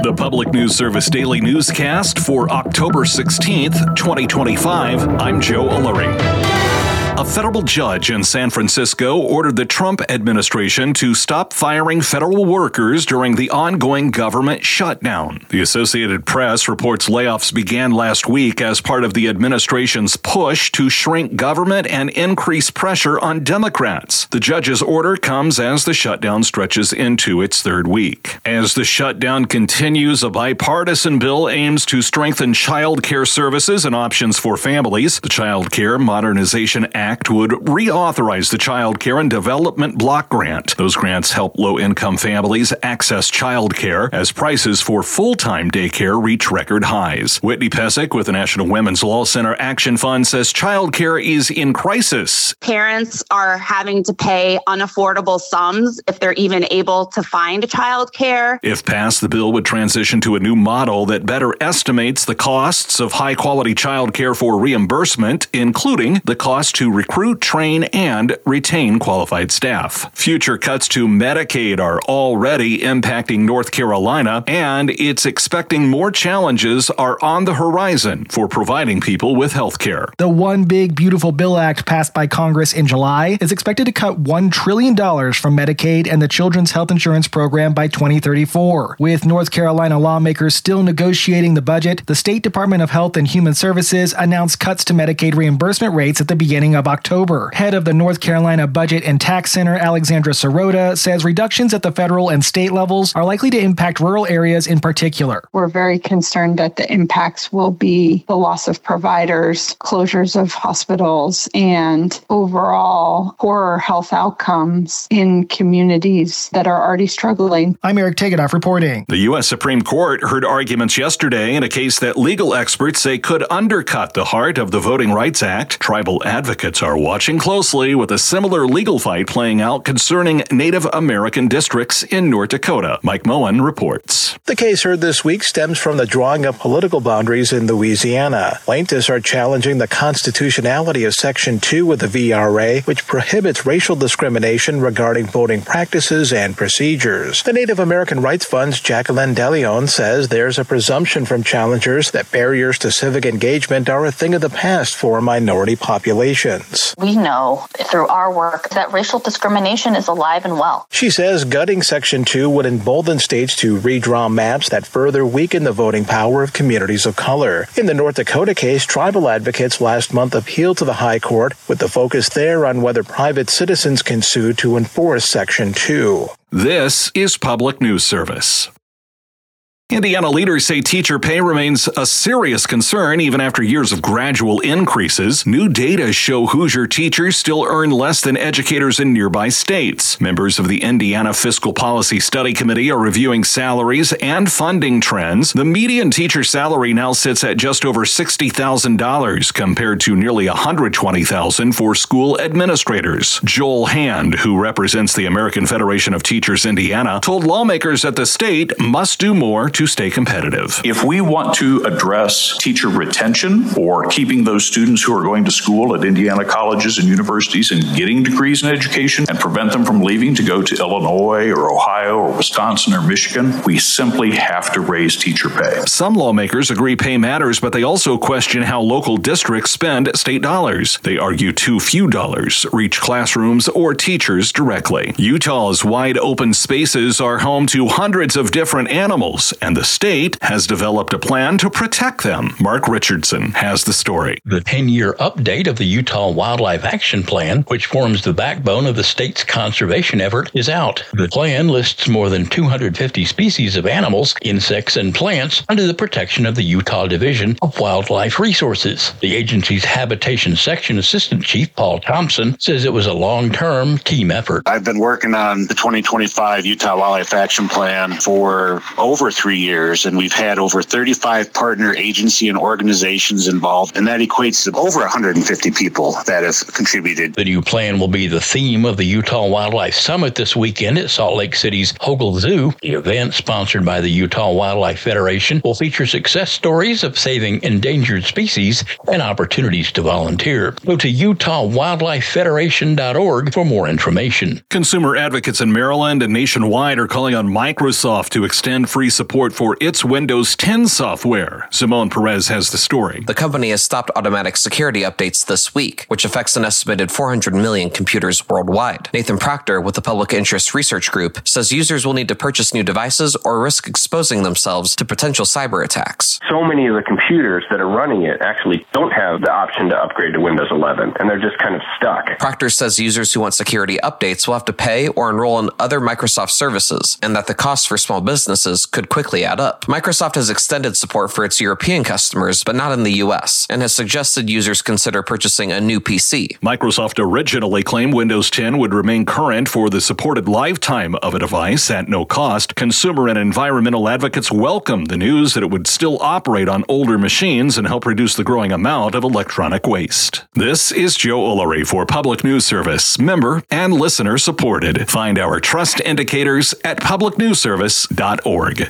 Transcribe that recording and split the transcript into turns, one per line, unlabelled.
The Public News Service Daily Newscast for October 16th, 2025. I'm Joe Ullery. A federal judge in San Francisco ordered the Trump administration to stop firing federal workers during the ongoing government shutdown. The Associated Press reports layoffs began last week as part of the administration's push to shrink government and increase pressure on Democrats. The judge's order comes as the shutdown stretches into its third week. As the shutdown continues, a bipartisan bill aims to strengthen child care services and options for families. The Child Care Modernization Act would reauthorize the Child Care and Development Block Grant. Those grants help low-income families access child care as prices for full-time daycare reach record highs. Whitney Pesic with the National Women's Law Center Action Fund says child care is in crisis.
Parents are having to pay unaffordable sums if they're even able to find child care.
If passed, the bill would transition to a new model that better estimates the costs of high-quality child care for reimbursement, including the cost to recruit, train, and retain qualified staff. Future cuts to Medicaid are already impacting North Carolina, and it's expecting more challenges are on the horizon for providing people with health care.
The One Big Beautiful Bill Act passed by Congress in July is expected to cut $1 trillion from Medicaid and the Children's Health Insurance Program by 2034. With North Carolina lawmakers still negotiating the budget, the State Department of Health and Human Services announced cuts to Medicaid reimbursement rates at the beginning of October. Head of the North Carolina Budget and Tax Center, Alexandra Sirota, says reductions at the federal and state levels are likely to impact rural areas in particular.
We're very concerned that the impacts will be the loss of providers, closures of hospitals, and overall poorer health outcomes in communities that are already struggling.
I'm Eric Tegedoff reporting.
The U.S. Supreme Court heard arguments yesterday in a case that legal experts say could undercut the heart of the Voting Rights Act. Tribal advocates are watching closely with a similar legal fight playing out concerning Native American districts in North Dakota. Mike Moen reports.
The case heard this week stems from the drawing of political boundaries in Louisiana. Plaintiffs are challenging the constitutionality of Section 2 of the VRA, which prohibits racial discrimination regarding voting practices and procedures. The Native American Rights Fund's Jacqueline DeLeon says there's a presumption from challengers that barriers to civic engagement are a thing of the past for minority populations.
We know through our work that racial discrimination is alive and well.
She says gutting Section 2 would embolden states to redraw maps that further weaken the voting power of communities of color. In the North Dakota case, tribal advocates last month appealed to the High Court with the focus there on whether private citizens can sue to enforce Section 2.
This is Public News Service. Indiana leaders say teacher pay remains a serious concern even after years of gradual increases. New data show Hoosier teachers still earn less than educators in nearby states. Members of the Indiana Fiscal Policy Study Committee are reviewing salaries and funding trends. The median teacher salary now sits at just over $60,000 compared to nearly $120,000 for school administrators. Joel Hand, who represents the American Federation of Teachers Indiana, told lawmakers that the state must do more to stay competitive.
If we want to address teacher retention or keeping those students who are going to school at Indiana colleges and universities and getting degrees in education and prevent them from leaving to go to Illinois or Ohio or Wisconsin or Michigan, we simply have to raise teacher pay.
Some lawmakers agree pay matters, but they also question how local districts spend state dollars. They argue too few dollars reach classrooms or teachers directly. Utah's wide open spaces are home to hundreds of different animals, and the state has developed a plan to protect them. Mark Richardson has the story.
The 10-year update of the Utah Wildlife Action Plan, which forms the backbone of the state's conservation effort, is out. The plan lists more than 250 species of animals, insects, and plants under the protection of the Utah Division of Wildlife Resources. The agency's Habitation Section Assistant Chief Paul Thompson says it was a long-term team effort.
I've been working on the 2025 Utah Wildlife Action Plan for over 3 years, and we've had over 35 partner agency and organizations involved, and that equates to over 150 people that have contributed.
The new plan will be the theme of the Utah Wildlife Summit this weekend at Salt Lake City's Hogle Zoo. The event, sponsored by the Utah Wildlife Federation, will feature success stories of saving endangered species and opportunities to volunteer. Go to UtahWildlifeFederation.org for more information.
Consumer advocates in Maryland and nationwide are calling on Microsoft to extend free support support for its Windows 10 software. Simone Perez has the story.
The company has stopped automatic security updates this week, which affects an estimated 400 million computers worldwide. Nathan Proctor with the Public Interest Research Group says users will need to purchase new devices or risk exposing themselves to potential cyber attacks.
So many of the computers that are running it actually don't have the option to upgrade to Windows 11, and they're just kind of stuck.
Proctor says users who want security updates will have to pay or enroll in other Microsoft services, and that the costs for small businesses could quickly add up. Microsoft has extended support for its European customers, but not in the US, and has suggested users consider purchasing a new PC.
Microsoft originally claimed Windows 10 would remain current for the supported lifetime of a device at no cost. Consumer and environmental advocates welcomed the news that it would still operate on older machines and help reduce the growing amount of electronic waste. This is Joe Ullery for Public News Service, member and listener supported. Find our trust indicators at publicnewsservice.org.